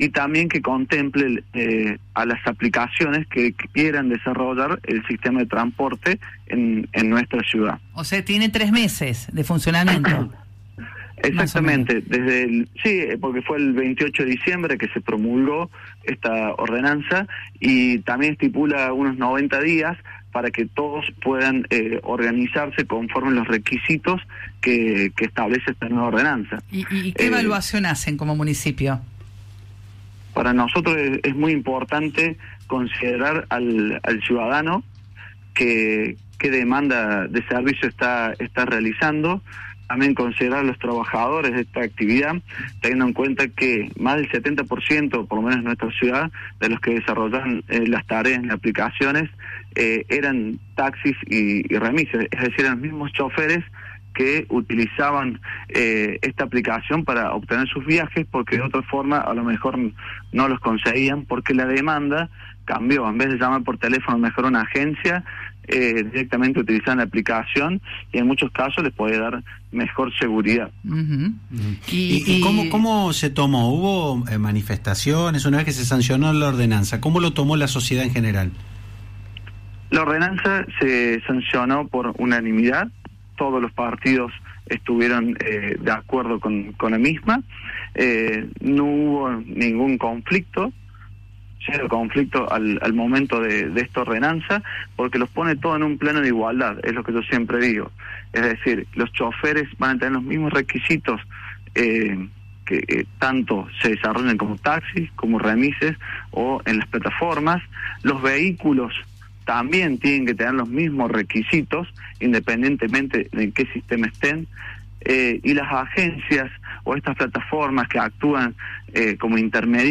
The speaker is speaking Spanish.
y también que contemple a las aplicaciones que quieran desarrollar el sistema de transporte en nuestra ciudad. O sea, tiene 3 meses de funcionamiento. Exactamente, porque fue el 28 de diciembre que se promulgó esta ordenanza y también estipula unos 90 días para que todos puedan organizarse conforme los requisitos que establece esta nueva ordenanza. ¿Y qué evaluación hacen como municipio? Para nosotros es muy importante considerar al ciudadano qué demanda de servicio está realizando, también considerar a los trabajadores de esta actividad, teniendo en cuenta que más del 70%, por lo menos en nuestra ciudad, de los que desarrollan las tareas y aplicaciones, eran taxis y remises, es decir, eran los mismos choferes que utilizaban esta aplicación para obtener sus viajes, porque de otra forma a lo mejor no los conseguían, porque la demanda cambió. En vez de llamar por teléfono mejor a una agencia, directamente utilizaban la aplicación y en muchos casos les puede dar mejor seguridad. Uh-huh. ¿Y cómo se tomó? ¿Hubo manifestaciones una vez que se sancionó la ordenanza? ¿Cómo lo tomó la sociedad en general? La ordenanza se sancionó por unanimidad. Todos los partidos estuvieron de acuerdo con la misma. No hubo ningún conflicto, cero conflicto al momento de esta ordenanza, porque los pone todo en un plano de igualdad, es lo que yo siempre digo. Es decir, los choferes van a tener los mismos requisitos que tanto se desarrollan como taxis, como remises o en las plataformas. Los vehículos también tienen que tener los mismos requisitos, independientemente de en qué sistema estén, y las agencias o estas plataformas que actúan como intermediarias